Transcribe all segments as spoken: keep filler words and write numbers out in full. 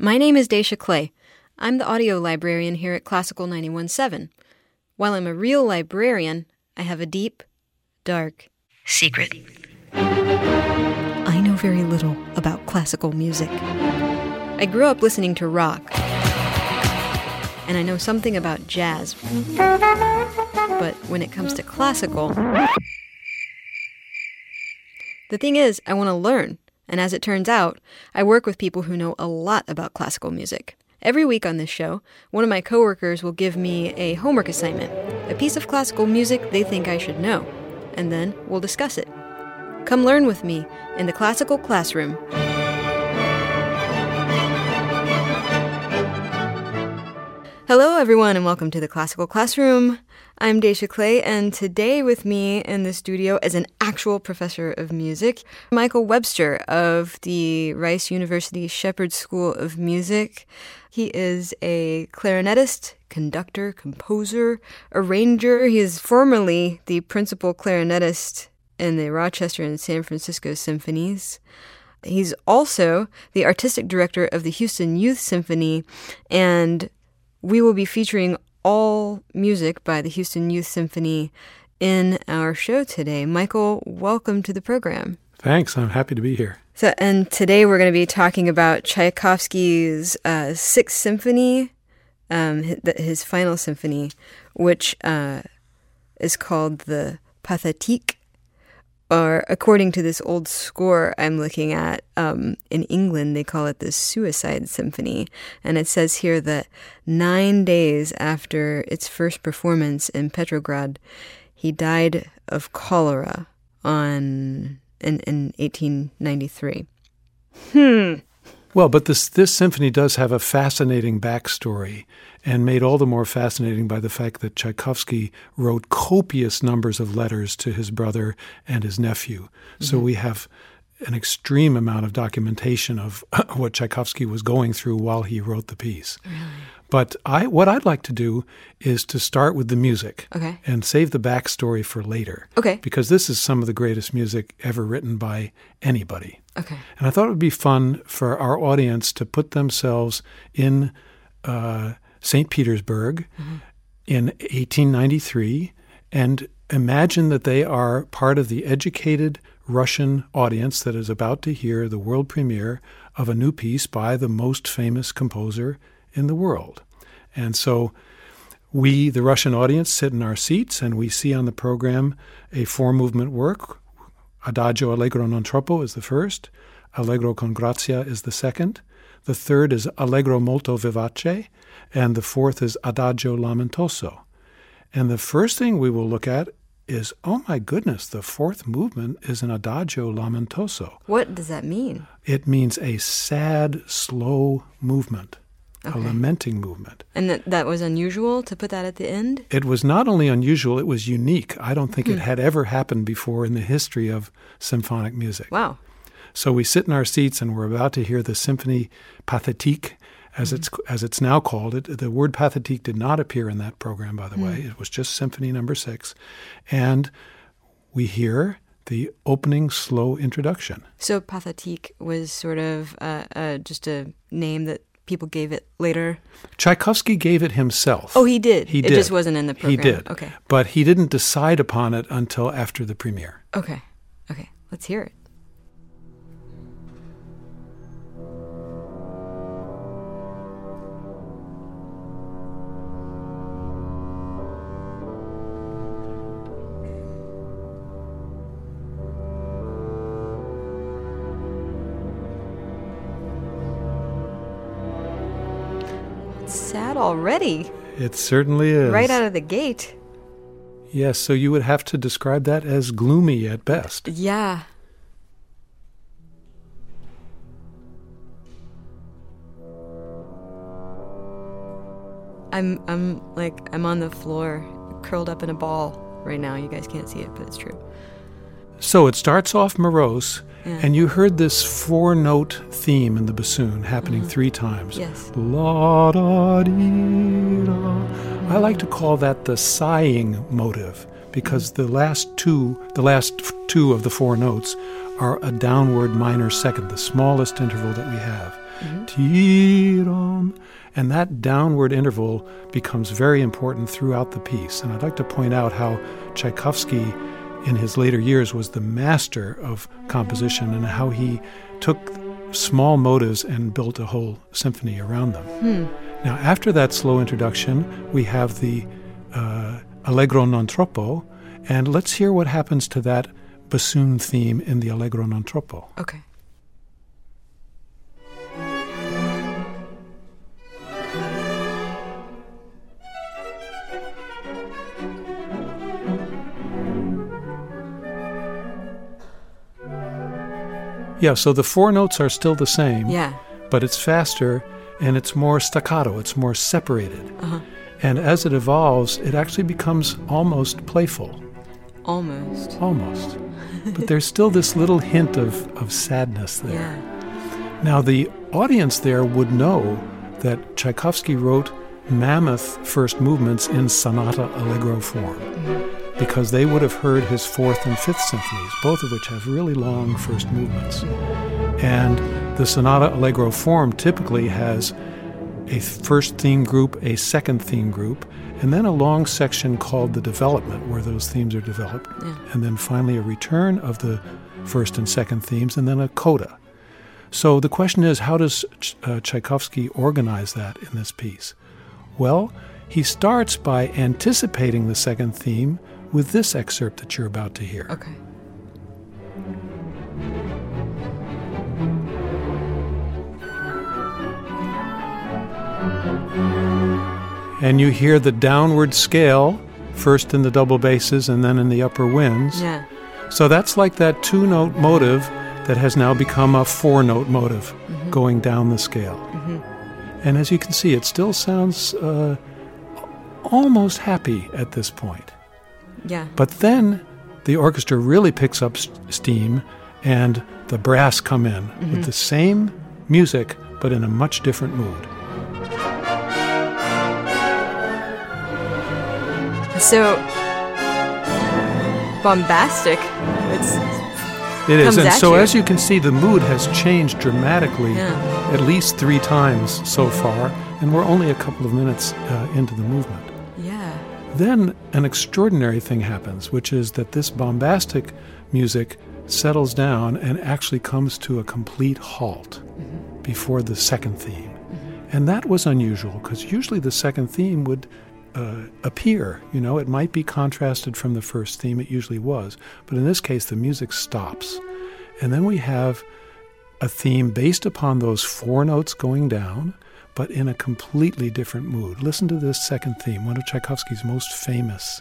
My name is Daisha Clay. I'm the audio librarian here at Classical ninety-one point seven. While I'm a real librarian, I have a deep, dark secret. I know very little about classical music. I grew up listening to rock, and I know something about jazz. But when it comes to classical, the thing is, I want to learn. And as it turns out, I work with people who know a lot about classical music. Every week on this show, one of my coworkers will give me a homework assignment, a piece of classical music they think I should know, and then we'll discuss it. Come learn with me in the Classical Classroom. Hello, everyone, and welcome to the Classical Classroom. I'm Daisha Clay, and today with me in the studio is an actual professor of music, Michael Webster of the Rice University Shepherd School of Music. He is a clarinetist, conductor, composer, arranger. He is formerly the principal clarinetist in the Rochester and San Francisco Symphonies. He's also the artistic director of the Houston Youth Symphony, and we will be featuring all music by the Houston Youth Symphony in our show today. Michael, welcome to the program. Thanks. I'm happy to be here. So, and today we're going to be talking about Tchaikovsky's uh, Sixth Symphony, um, his, his final symphony, which uh, is called the Pathétique. Or according to this old score I'm looking at, um, in England, they call it the Suicide Symphony. And it says here that nine days after its first performance in Petrograd, he died of cholera on in, in eighteen ninety-three. Hmm. Well, but this this symphony does have a fascinating backstory, and made all the more fascinating by the fact that Tchaikovsky wrote copious numbers of letters to his brother and his nephew. Mm-hmm. So we have an extreme amount of documentation of what Tchaikovsky was going through while he wrote the piece. Really? But I, what I'd like to do is to start with the music, okay, and save the backstory for later. Okay. Because this is some of the greatest music ever written by anybody. Okay. And I thought it would be fun for our audience to put themselves in uh, Saint Petersburg mm-hmm. in eighteen ninety-three and imagine that they are part of the educated Russian audience that is about to hear the world premiere of a new piece by the most famous composer in the world. And so we, the Russian audience, sit in our seats and we see on the program a four-movement work. Adagio allegro non troppo is the first. Allegro con grazia is the second. The third is Allegro molto vivace. And the fourth is Adagio lamentoso. And the first thing we will look at is, oh my goodness, the fourth movement is an Adagio lamentoso. What does that mean? It means a sad, slow movement. Okay. A lamenting movement. And that, that was unusual to put that at the end? It was not only unusual, it was unique. I don't think hmm. it had ever happened before in the history of symphonic music. Wow. So we sit in our seats and we're about to hear the Symphony Pathétique, as mm-hmm. it's as it's now called. It, the word pathétique did not appear in that program, by the mm. way. It was just Symphony Number Six. And we hear the opening slow introduction. So pathétique was sort of uh, uh, just a name that people gave it later? Tchaikovsky gave it himself. Oh, he did? He it did. It just wasn't in the program? He did. Okay. But he didn't decide upon it until after the premiere. Okay. Okay. Let's hear it. Sad already. It certainly is. Right out of the gate. Yes, so you would have to describe that as gloomy at best. Yeah. I'm I'm like I'm on the floor, curled up in a ball right now. You guys can't see it, but it's true. So it starts off morose, yeah. and you heard this four-note theme in the bassoon happening mm-hmm. three times. Yes. La da dee da. I like to call that the sighing motive because mm-hmm. the last two, the last two of the four notes are a downward minor second, the smallest interval that we have. Mm-hmm. Ti-ram. And that downward interval becomes very important throughout the piece. And I'd like to point out how Tchaikovsky, in his later years, was the master of composition and how he took small motives and built a whole symphony around them. Hmm. Now, after that slow introduction, we have the uh, Allegro non troppo, and let's hear what happens to that bassoon theme in the Allegro non troppo. Okay. Yeah, so the four notes are still the same, yeah. but it's faster and it's more staccato, it's more separated. Uh-huh. And as it evolves, it actually becomes almost playful. Almost. Almost. But there's still this little hint of, of sadness there. Yeah. Now, the audience there would know that Tchaikovsky wrote mammoth first movements in sonata allegro form. Mm-hmm. Because they would have heard his fourth and fifth symphonies, both of which have really long first movements. And the sonata allegro form typically has a first theme group, a second theme group, and then a long section called the development, where those themes are developed, yeah. and then finally a return of the first and second themes, and then a coda. So the question is, how does Ch- uh, Tchaikovsky organize that in this piece? Well, he starts by anticipating the second theme with this excerpt that you're about to hear. Okay. And you hear the downward scale, first in the double basses and then in the upper winds. Yeah. So that's like that two-note motive that has now become a four-note motive, mm-hmm. going down the scale. Mm-hmm. And as you can see, it still sounds uh, almost happy at this point. Yeah. But then the orchestra really picks up st- steam and the brass come in mm-hmm. with the same music but in a much different mood. So bombastic. It's It is. And so you. as you can see, the mood has changed dramatically yeah. at least three times so far, and we're only a couple of minutes uh, into the movement. Yeah. Then an extraordinary thing happens, which is that this bombastic music settles down and actually comes to a complete halt mm-hmm. before the second theme. Mm-hmm. And that was unusual, because usually the second theme would uh, appear. You know, it might be contrasted from the first theme, it usually was. But in this case, the music stops. And then we have a theme based upon those four notes going down, but in a completely different mood. Listen to this second theme, one of Tchaikovsky's most famous.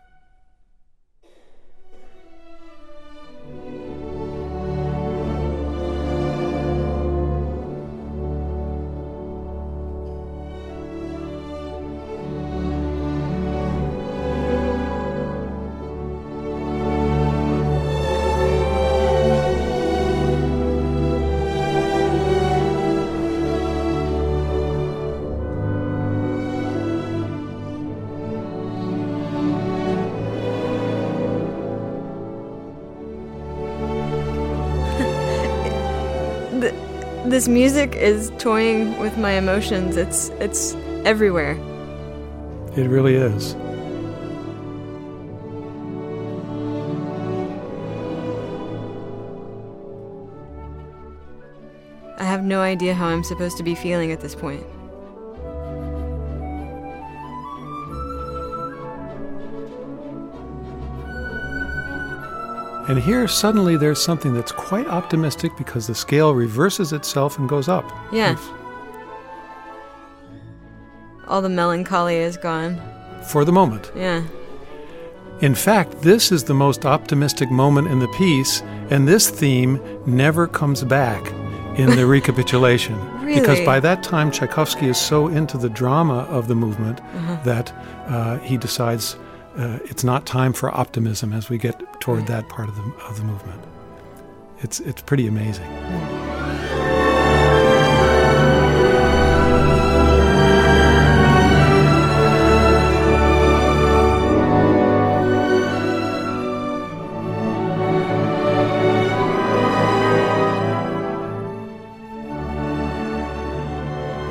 This music is toying with my emotions. It's it's everywhere. It really is. I have no idea how I'm supposed to be feeling at this point. And here, suddenly, there's something that's quite optimistic because the scale reverses itself and goes up. Yeah. Oof. All the melancholy is gone. For the moment. Yeah. In fact, this is the most optimistic moment in the piece, and this theme never comes back in the recapitulation. Really? Because by that time, Tchaikovsky is so into the drama of the movement uh-huh. that uh, he decides uh, it's not time for optimism as we get toward right. that part of the of the movement. It's it's pretty amazing. Mm.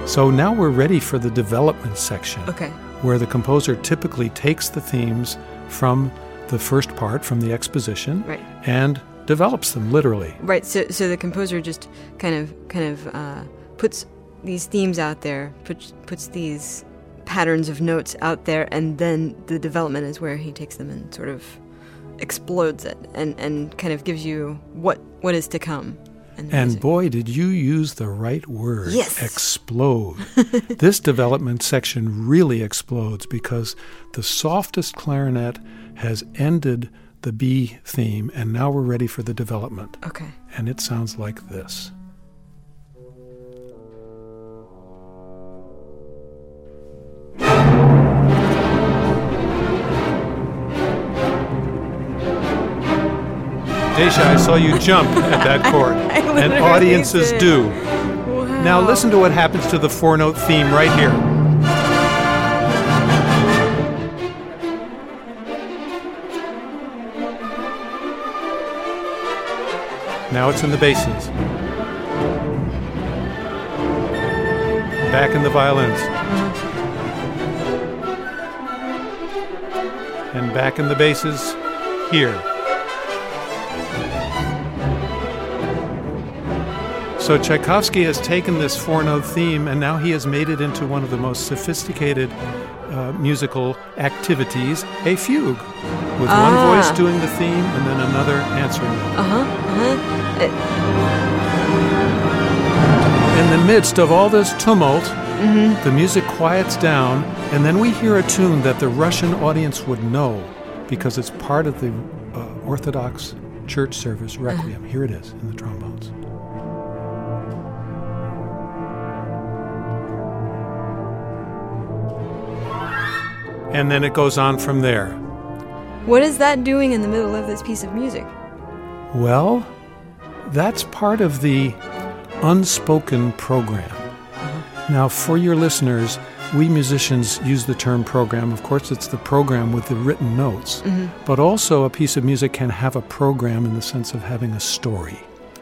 So now we're ready for the development section. Okay. Where the composer typically takes the themes from the first part, from the exposition, right. and develops them literally. Right. So, so the composer just kind of, kind of uh, puts these themes out there, puts puts these patterns of notes out there, and then the development is where he takes them and sort of explodes it, and, and kind of gives you what what is to come. And music. Boy, did you use the right word. Yes. Explode. This development section really explodes because the softest clarinet has ended the B theme, and now we're ready for the development. Okay. And it sounds like this. Daisha, I saw you jump at that chord, and audiences did. do. Wow. Now listen to what happens to the four-note theme right here. Now it's in the basses. Back in the violins. And back in the basses here. So Tchaikovsky has taken this four-note theme, and now he has made it into one of the most sophisticated uh, musical activities, a fugue, with ah. one voice doing the theme and then another answering it. Uh-huh, uh-huh. It- In the midst of all this tumult, mm-hmm. the music quiets down, and then we hear a tune that the Russian audience would know because it's part of the uh, Orthodox church service requiem. Uh-huh. Here it is in the trombones. And then it goes on from there. What is that doing in the middle of this piece of music? Well, that's part of the unspoken program. Uh-huh. Now, for your listeners, we musicians use the term program. Of course, it's the program with the written notes. Mm-hmm. But also, a piece of music can have a program in the sense of having a story.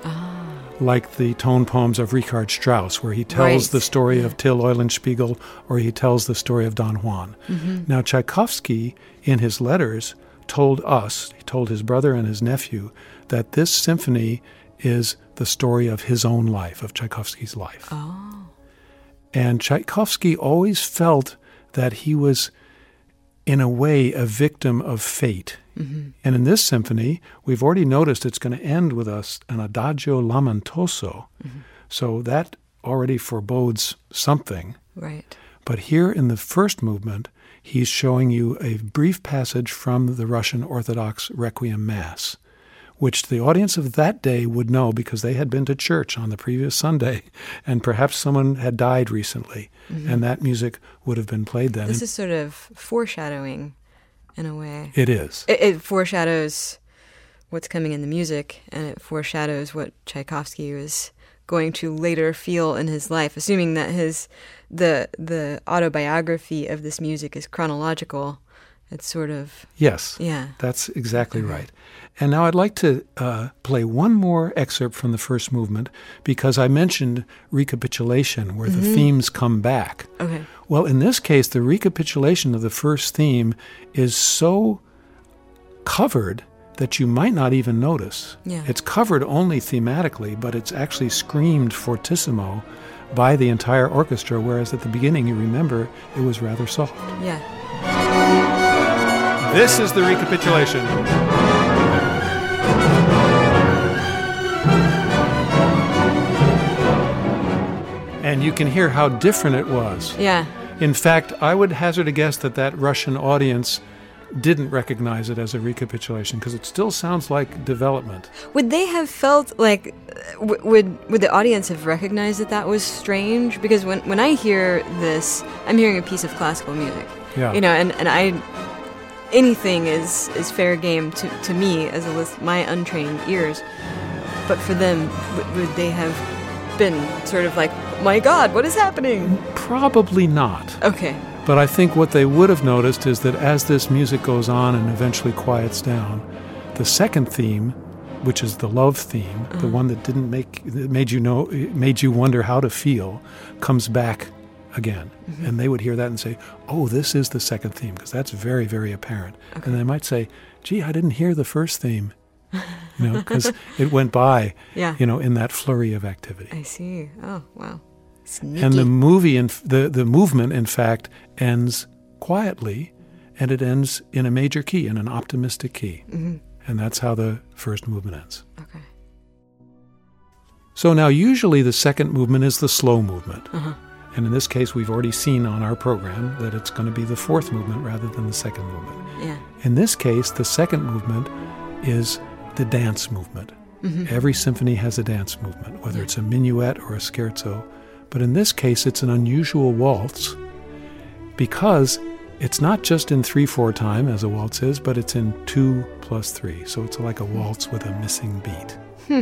Like the tone poems of Richard Strauss, where he tells right. the story yeah. of Till Eulenspiegel, or he tells the story of Don Juan. Mm-hmm. Now, Tchaikovsky, in his letters, told us, he told his brother and his nephew, that this symphony is the story of his own life, of Tchaikovsky's life. Oh. And Tchaikovsky always felt that he was, in a way, a victim of fate. Mm-hmm. And in this symphony, we've already noticed it's going to end with us an adagio lamentoso. Mm-hmm. So that already forebodes something. Right. But here in the first movement, he's showing you a brief passage from the Russian Orthodox Requiem Mass, which the audience of that day would know because they had been to church on the previous Sunday, and perhaps someone had died recently, mm-hmm. and that music would have been played then. This is sort of foreshadowing, in a way. It is. It, it foreshadows what's coming in the music, and it foreshadows what Tchaikovsky was going to later feel in his life, assuming that his the the autobiography of this music is chronological. It's sort of... Yes, yeah. That's exactly okay. right. And now I'd like to uh, play one more excerpt from the first movement because I mentioned recapitulation, where mm-hmm. the themes come back. Okay. Well, in this case, the recapitulation of the first theme is so covered that you might not even notice. Yeah. It's covered only thematically, but it's actually screamed fortissimo by the entire orchestra, whereas at the beginning, you remember, it was rather soft. Yeah. This is the recapitulation. And you can hear how different it was. Yeah. In fact, I would hazard a guess that that Russian audience didn't recognize it as a recapitulation because it still sounds like development. Would they have felt like, w- would would the audience have recognized that that was strange? Because when, when I hear this, I'm hearing a piece of classical music. Yeah. You know, and, and I, anything is, is fair game to, to me as a list, my untrained ears. But for them, w- would they have been sort of like, my God, what is happening? Probably not. Okay. But I think what they would have noticed is that as this music goes on and eventually quiets down, the second theme which is the love theme, uh-huh. the one that didn't make that made you know made you wonder how to feel, comes back again. Mm-hmm. And they would hear that and say, "Oh, this is the second theme," because that's very, very apparent. Okay. And they might say, "Gee, I didn't hear the first theme," you know, because it went by, yeah. you know, in that flurry of activity. I see. Oh, wow. Sneaky. And the movie, in, the the movement, in fact, ends quietly, and it ends in a major key, in an optimistic key. Mm-hmm. And that's how the first movement ends. Okay. So now usually the second movement is the slow movement. Uh-huh. And in this case, we've already seen on our program that it's going to be the fourth movement rather than the second movement. Yeah. In this case, the second movement is the dance movement. Mm-hmm. Every symphony has a dance movement, whether yeah. it's a minuet or a scherzo. But in this case, it's an unusual waltz because it's not just in three four time, as a waltz is, but it's in two plus three. So it's like a waltz with a missing beat. Hmm.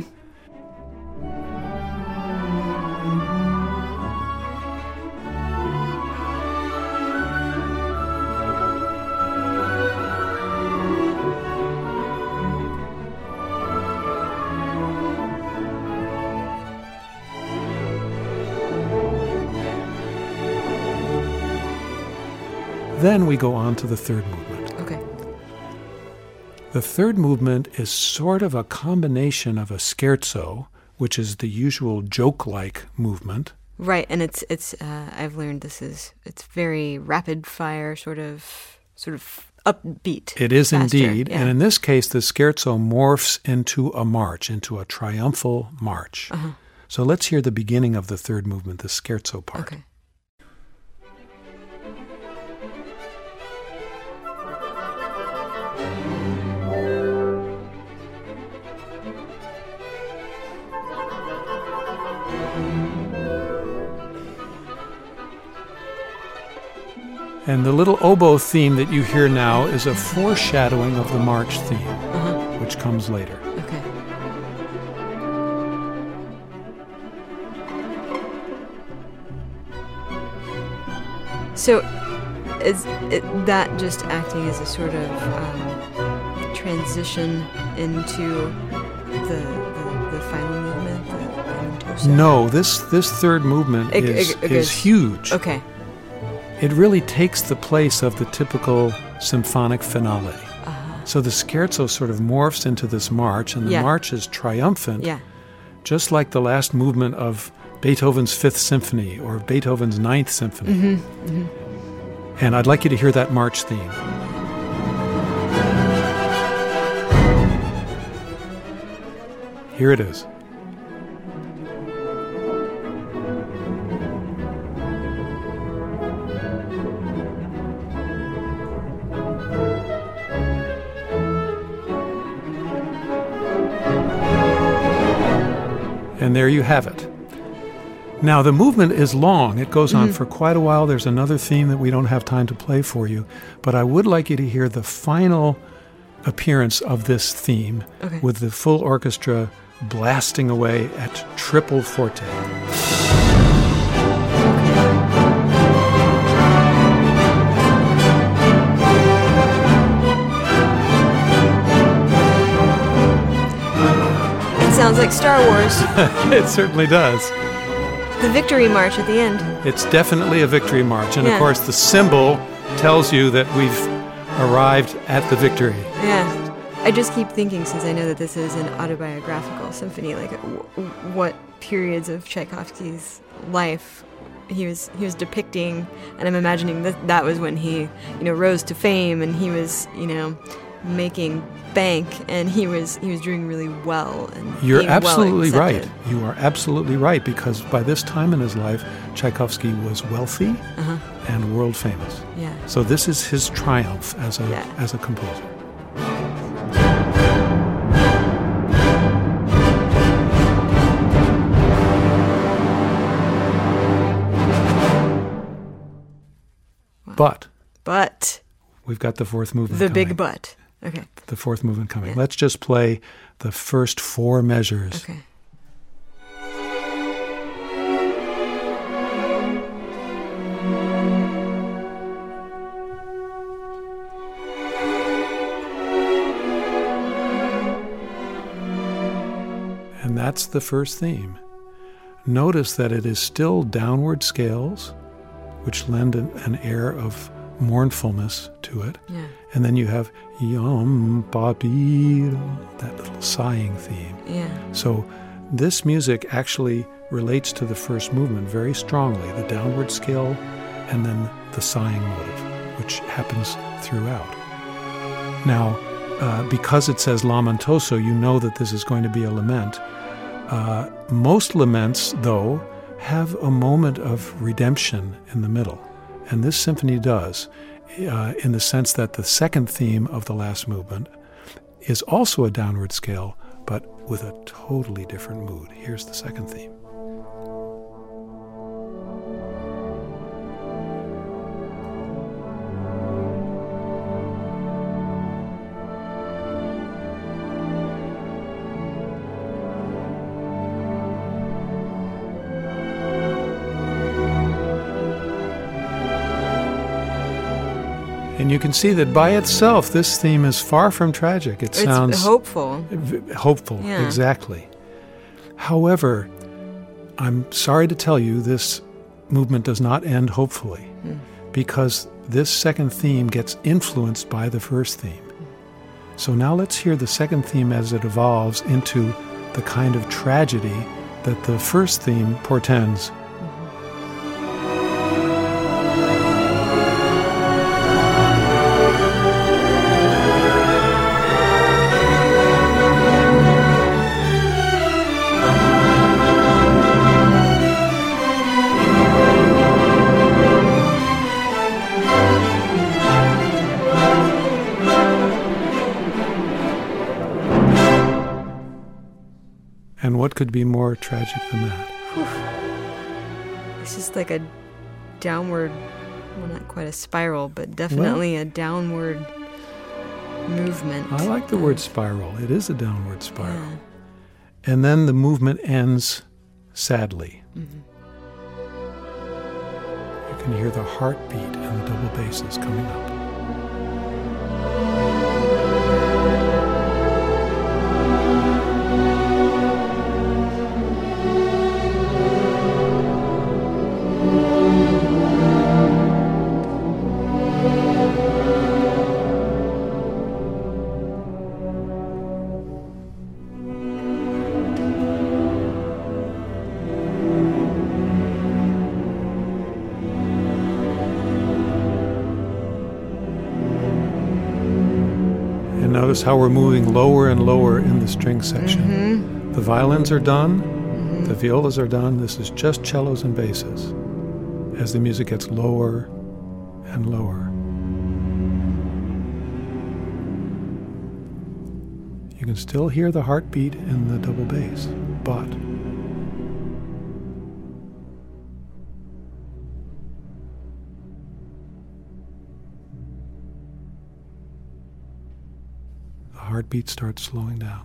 Then we go on to the third movement. Okay. The third movement is sort of a combination of a scherzo, which is the usual joke-like movement. Right, and it's it's. Uh, I've learned this is it's very rapid fire, sort of sort of upbeat. It is faster. indeed, yeah. and in this case, the scherzo morphs into a march, into a triumphal march. Uh-huh. So let's hear the beginning of the third movement, the scherzo part. Okay. And the little oboe theme that you hear now is a foreshadowing of the march theme, uh-huh. which comes later. Okay. So is it, that just acting as a sort of um, transition into the, the, the final movement? The, the no, this, this third movement it, is, it, it is huge. Okay. It really takes the place of the typical symphonic finale. Uh-huh. So the scherzo sort of morphs into this march, and the yeah. march is triumphant, yeah. just like the last movement of Beethoven's Fifth Symphony or Beethoven's Ninth Symphony. Mm-hmm. Mm-hmm. And I'd like you to hear that march theme. Here it is. And there you have it. Now, the movement is long. It goes on mm-hmm. for quite a while. There's another theme that we don't have time to play for you. But I would like you to hear the final appearance of this theme okay. with the full orchestra blasting away at triple forte. Sounds like Star Wars. It certainly does. The victory march at the end. It's definitely a victory march. And yeah. of course, the symbol tells you that we've arrived at the victory. Yeah. I just keep thinking, since I know that this is an autobiographical symphony, like w- what periods of Tchaikovsky's life he was he was depicting, and I'm imagining that that was when he, you know, rose to fame, and he was, you know, making bank, and he was he was doing really well. And you're absolutely well right. You are absolutely right, because by this time in his life, Tchaikovsky was wealthy uh-huh. and world famous. Yeah. So this is his triumph as a yeah. as a composer. Wow. But but we've got the fourth movement. The coming. big but. Okay. The fourth movement coming. Yeah. Let's just play the first four measures. Okay. that's the first theme. Notice that it is still downward scales, which lend an, an air of mournfulness to it. Yeah. And then you have yum papi, that little sighing theme. Yeah. So this music actually relates to the first movement very strongly, the downward scale and then the sighing motive, which happens throughout. Now, uh, because it says lamentoso, you know that this is going to be a lament. Uh, most laments, though, have a moment of redemption in the middle. And this symphony does, uh, in the sense that the second theme of the last movement is also a downward scale, but with a totally different mood. Here's the second theme. And you can see that by itself, this theme is far from tragic. It it's sounds hopeful. v- hopeful, Yeah. exactly. However, I'm sorry to tell you, this movement does not end hopefully, Mm. because this second theme gets influenced by the first theme. So now let's hear the second theme as it evolves into the kind of tragedy that the first theme portends. And what could be more tragic than that? It's just like a downward, well, not quite a spiral, but definitely a downward movement. I like the word spiral. It is a downward spiral. Yeah. And then the movement ends sadly. Mm-hmm. You can hear the heartbeat and the double basses coming up. Notice how we're moving lower and lower in the string section. Mm-hmm. The violins are done, Mm-hmm. the violas are done. This is just cellos and basses as the music gets lower and lower. You can still hear the heartbeat in the double bass, but the heartbeat starts slowing down.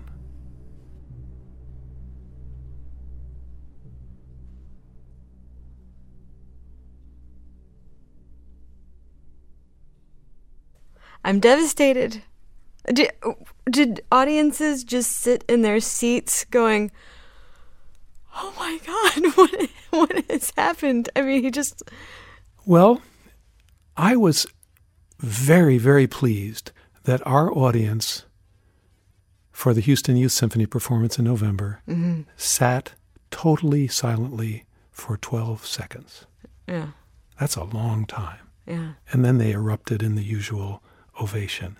I'm devastated. Did, did audiences just sit in their seats going, oh my God, what, what has happened? I mean, he just... Well, I was very, very pleased that our audience for the Houston Youth Symphony performance in November Mm-hmm. sat totally silently for twelve seconds. Yeah, That's a long time. yeah. And then they erupted in the usual ovation.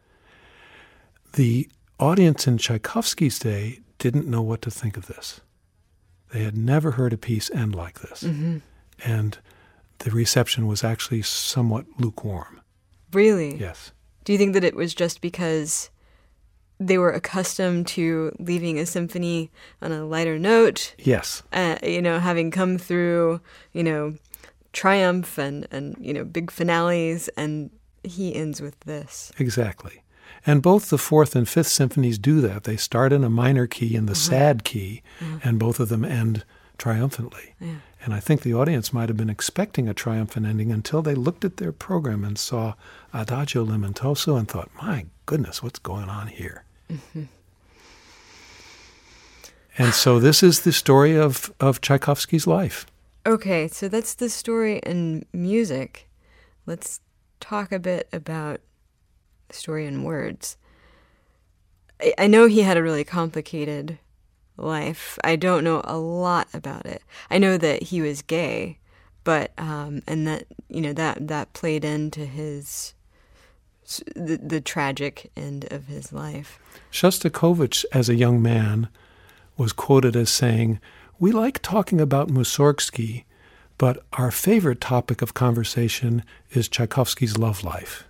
The audience in Tchaikovsky's day didn't know what to think of this. They had never heard a piece end like this. Mm-hmm. And the reception was actually somewhat lukewarm. Really? Yes. Do you think that it was just because they were accustomed to leaving a symphony on a lighter note? Yes. Uh, you know, having come through, you know, triumph and, and, you know, big finales, and he ends with this. Exactly. And both the fourth and fifth symphonies do that. They start in a minor key, in the Uh-huh. sad key, Uh-huh. and both of them end triumphantly. Yeah. And I think the audience might have been expecting a triumphant ending until they looked at their program and saw Adagio Lamentoso and thought, my goodness, what's going on here? Mm-hmm. And so this is the story of, of Tchaikovsky's life. Okay, so that's the story in music. Let's talk a bit about the story in words. I, I know he had a really complicated life. I don't know a lot about it. I know that he was gay, but um, and that you know that that played into his the, the tragic end of his life. Shostakovich, as a young man, was quoted as saying, "We like talking about Mussorgsky, but our favorite topic of conversation is Tchaikovsky's love life."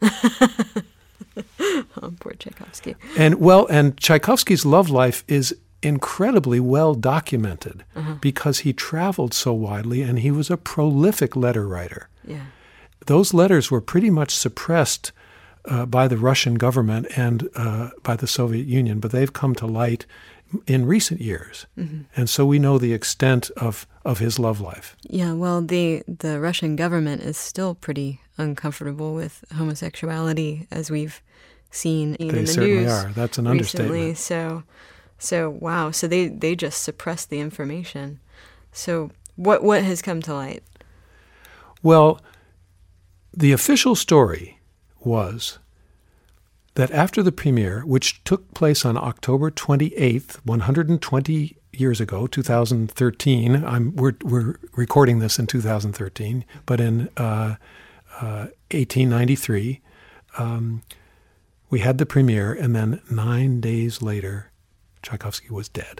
Oh, poor Tchaikovsky. And well, and Tchaikovsky's love life is incredibly well documented uh-huh. because he traveled so widely and he was a prolific letter writer. Yeah. Those letters were pretty much suppressed uh, by the Russian government and uh, by the Soviet Union, but they've come to light in recent years. Mm-hmm. And so we know the extent of, of his love life. Yeah, well, the the Russian government is still pretty uncomfortable with homosexuality, as we've seen in they the certainly news are. That's an recently. understatement. So, so wow. So they, they just suppressed the information. So what what has come to light? Well, the official story was that after the premiere, which took place on October twenty-eighth, one hundred twenty years ago, two thousand thirteen, I'm, we're, we're recording this in two thousand thirteen, but in uh, uh, eighteen ninety-three, um, we had the premiere, and then nine days later, Tchaikovsky was dead.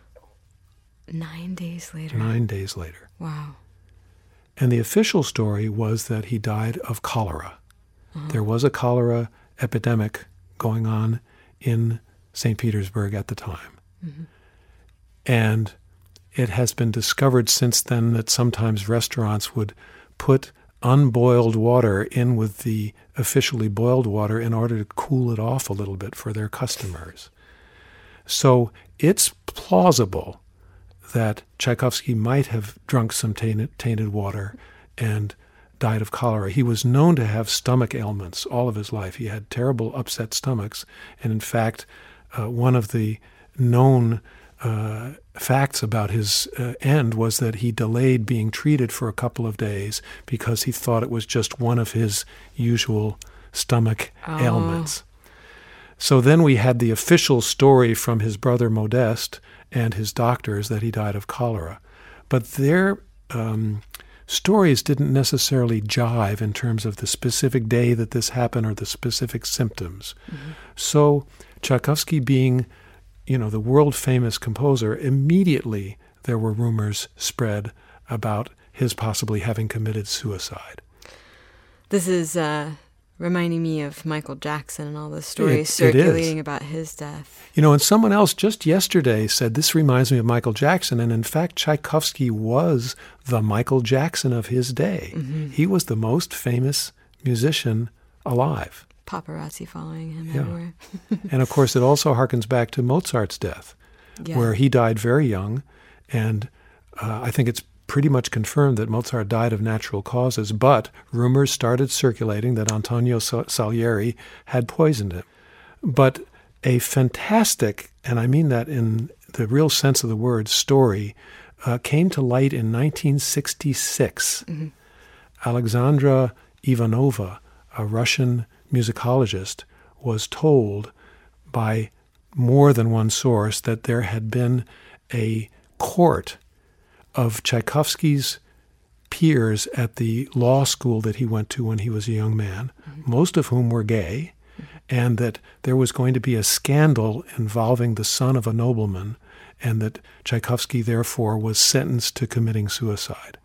Nine days later? Nine days later. Wow. And the official story was that he died of cholera. Uh-huh. There was a cholera epidemic going on in Saint Petersburg at the time. Mm-hmm. And it has been discovered since then that sometimes restaurants would put unboiled water in with the officially boiled water in order to cool it off a little bit for their customers. So it's plausible that Tchaikovsky might have drunk some tainted, tainted water and died of cholera. He was known to have stomach ailments all of his life. He had terrible upset stomachs. And in fact, uh, one of the known uh, facts about his uh, end was that he delayed being treated for a couple of days because he thought it was just one of his usual stomach oh. ailments. So then we had the official story from his brother Modeste and his doctors that he died of cholera. But their um, stories didn't necessarily jive in terms of the specific day that this happened or the specific symptoms. Mm-hmm. So Tchaikovsky being, you know, the world-famous composer, immediately there were rumors spread about his possibly having committed suicide. This is uh, reminding me of Michael Jackson and all the stories it, circulating it about his death. You know, and someone else just yesterday said, this reminds me of Michael Jackson, and in fact, Tchaikovsky was the Michael Jackson of his day. Mm-hmm. He was the most famous musician alive. Paparazzi following him yeah. everywhere. And of course, it also harkens back to Mozart's death, yeah. where he died very young, and uh, I think it's pretty much confirmed that Mozart died of natural causes, but rumors started circulating that Antonio Salieri had poisoned him. But a fantastic, and I mean that in the real sense of the word, story uh, came to light in nineteen sixty-six. Mm-hmm. Alexandra Ivanova, a Russian musicologist, was told by more than one source that there had been a court of Tchaikovsky's peers at the law school that he went to when he was a young man, mm-hmm. most of whom were gay, mm-hmm. and that there was going to be a scandal involving the son of a nobleman, and that Tchaikovsky therefore was sentenced to committing suicide.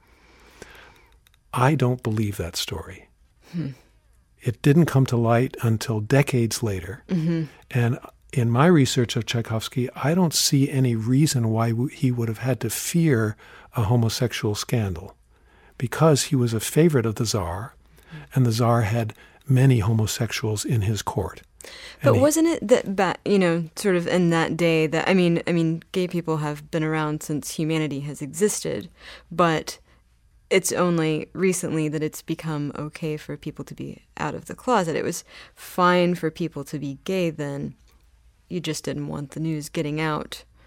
I don't believe that story. Hmm. It didn't come to light until decades later. Mm-hmm. And in my research of Tchaikovsky, I don't see any reason why he would have had to fear a homosexual scandal, because he was a favorite of the Tsar, and the Tsar had many homosexuals in his court. But wasn't it that, back, you know, sort of in that day that, I mean, I mean, gay people have been around since humanity has existed, but it's only recently that it's become okay for people to be out of the closet. It was fine for people to be gay then. You just didn't want the news getting out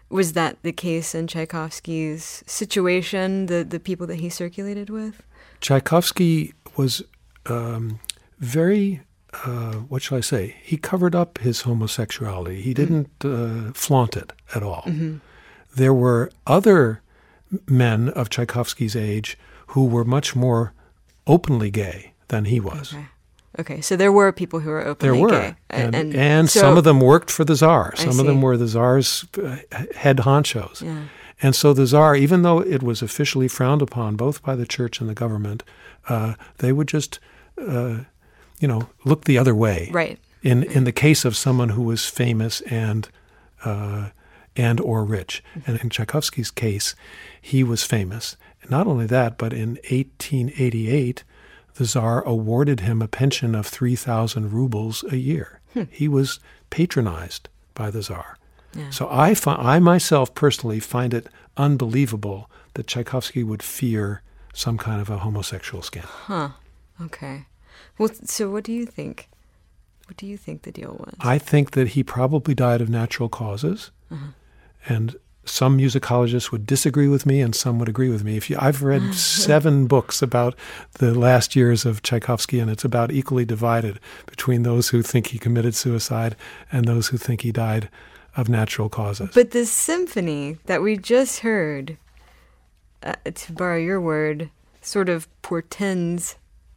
was that the case in Tchaikovsky's situation, the, the people that he circulated with? Tchaikovsky was um, very, uh, what shall I say, he covered up his homosexuality. He didn't mm-hmm. uh, flaunt it at all. Mm-hmm. There were other men of Tchaikovsky's age who were much more openly gay than he was. Okay. Okay, so there were people who were openly there were. gay. And, and, and so, some of them worked for the Tsar. Some I of them see. were the Tsar's uh, head honchos. Yeah. And so the Tsar, even though it was officially frowned upon both by the church and the government, uh, they would just, uh, you know, look the other way. Right. In in the case of someone who was famous and uh, and or rich. Mm-hmm. And in Tchaikovsky's case, he was famous. And not only that, but in eighteen eighty-eight, the Tsar awarded him a pension of three thousand rubles a year. Hmm. He was patronized by the Tsar. Yeah. So I, fi- I myself personally find it unbelievable that Tchaikovsky would fear some kind of a homosexual scandal. Huh. Okay. Well, so what do you think? What do you think the deal was? I think that he probably died of natural causes. Uh-huh. And some musicologists would disagree with me, and some would agree with me. If you, I've read seven books about the last years of Tchaikovsky, and it's about equally divided between those who think he committed suicide and those who think he died of natural causes. But the symphony that we just heard, uh, to borrow your word, sort of portends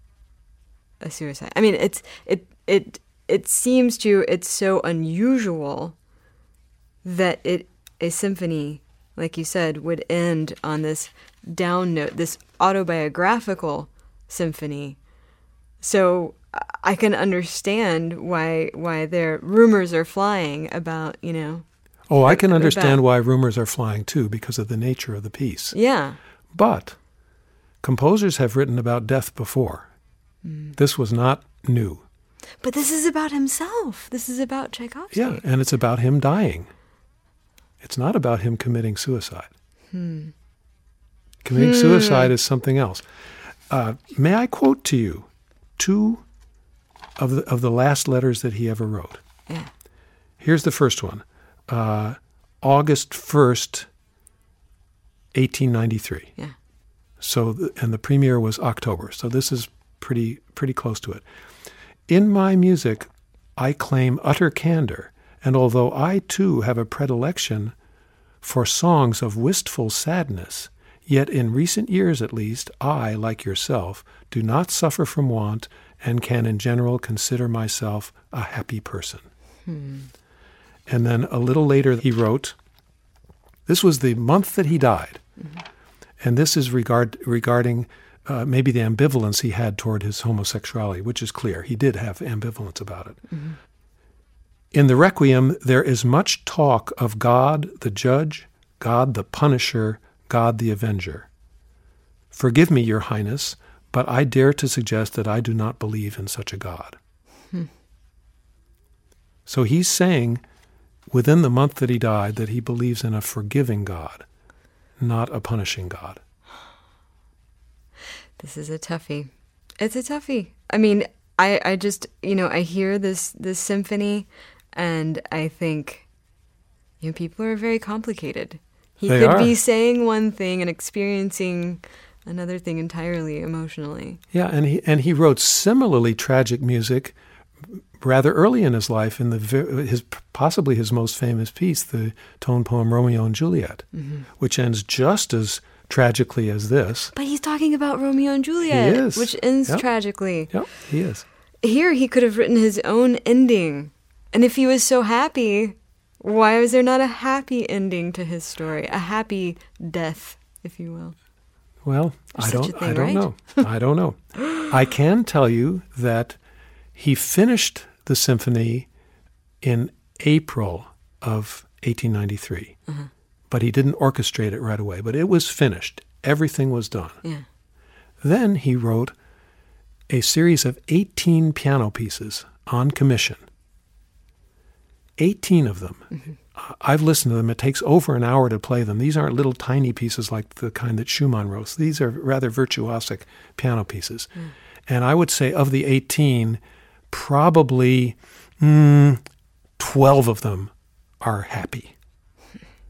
a suicide. I mean, it's it it it seems to it's so unusual that it. A symphony, like you said, would end on this down note, this autobiographical symphony. So I can understand why why there rumors are flying about, you know. Oh, I can understand about, why rumors are flying too, because of the nature of the piece. Yeah. But composers have written about death before. Mm. This was not new. But this is about himself. This is about Tchaikovsky. Yeah, and it's about him dying. It's not about him committing suicide. Hmm. Committing hmm. suicide is something else. Uh, may I quote to you two of the of the last letters that he ever wrote? Yeah. Here's the first one. Uh, August first, eighteen ninety-three. Yeah. So, the, and the premiere was October. So this is pretty pretty close to it. In my music, I claim utter candor. And although I, too, have a predilection for songs of wistful sadness, yet in recent years at least, I, like yourself, do not suffer from want and can in general consider myself a happy person. Hmm. And then a little later he wrote, this was the month that he died, mm-hmm. and this is regard, regarding uh, maybe the ambivalence he had toward his homosexuality, which is clear. He did have ambivalence about it. Mm-hmm. In the Requiem, there is much talk of God the judge, God the punisher, God the avenger. Forgive me, Your Highness, but I dare to suggest that I do not believe in such a God. Hmm. So he's saying, within the month that he died, that he believes in a forgiving God, not a punishing God. This is a toughie. It's a toughie. I mean, I, I just, you know, I hear this this symphony, and I think, you know, people are very complicated. He they could are. be saying one thing and experiencing another thing entirely emotionally. Yeah, and he and he wrote similarly tragic music rather early in his life, in the his possibly his most famous piece, the tone poem Romeo and Juliet, mm-hmm. which ends just as tragically as this. But he's talking about Romeo and Juliet, he is. which ends yep. tragically. Yep, he is. Here he could have written his own ending. And if he was so happy, why was there not a happy ending to his story? A happy death, if you will. Well, There's I don't such a thing, I don't right? know. I don't know. I can tell you that he finished the symphony in April of eighteen ninety-three. Uh-huh. But he didn't orchestrate it right away. But it was finished. Everything was done. Yeah. Then he wrote a series of eighteen piano pieces on commission. eighteen of them. Mm-hmm. I've listened to them. It takes over an hour to play them. These aren't little tiny pieces like the kind that Schumann wrote. These are rather virtuosic piano pieces. Mm. And I would say of the eighteen, probably mm, twelve of them are happy.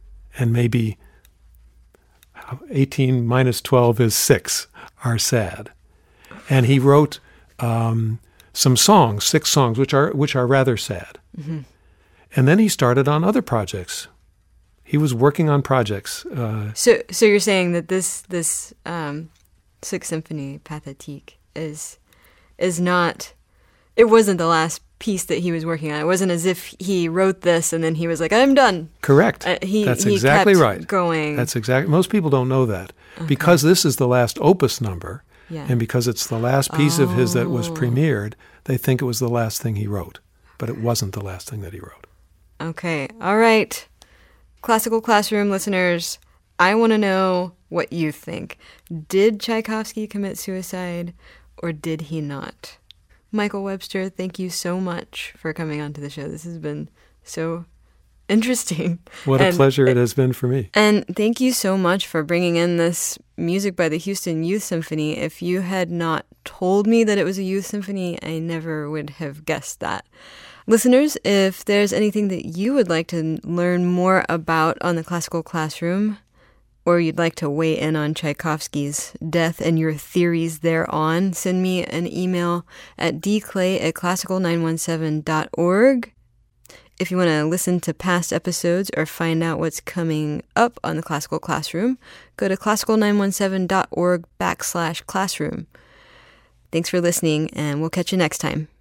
and maybe eighteen minus twelve is six are sad. And he wrote um, some songs, six songs, which are which are rather sad. Mm-hmm. And then he started on other projects. He was working on projects. Uh, so, so you're saying that this this um, Sixth Symphony Pathétique is is not. It wasn't the last piece that he was working on. It wasn't as if he wrote this and then he was like, "I'm done." Correct. Uh, he, That's he exactly kept right. Going. That's exactly. Most people don't know that Okay. because this is the last opus number, yeah. and because it's the last piece oh. of his that was premiered, they think it was the last thing he wrote, but it wasn't the last thing that he wrote. Okay. All right. Classical Classroom listeners, I want to know what you think. Did Tchaikovsky commit suicide, or did he not? Michael Webster, thank you so much for coming onto the show. This has been so interesting. What and, a pleasure it has been for me. And thank you so much for bringing in this music by the Houston Youth Symphony. If you had not told me that it was a youth symphony, I never would have guessed that. Listeners, if there's anything that you would like to learn more about on the Classical Classroom, or you'd like to weigh in on Tchaikovsky's death and your theories thereon, send me an email at dclay at classical nine one seven dot org. If you want to listen to past episodes or find out what's coming up on the Classical Classroom, go to classical nine one seven dot org backslash classroom. Thanks for listening, and we'll catch you next time.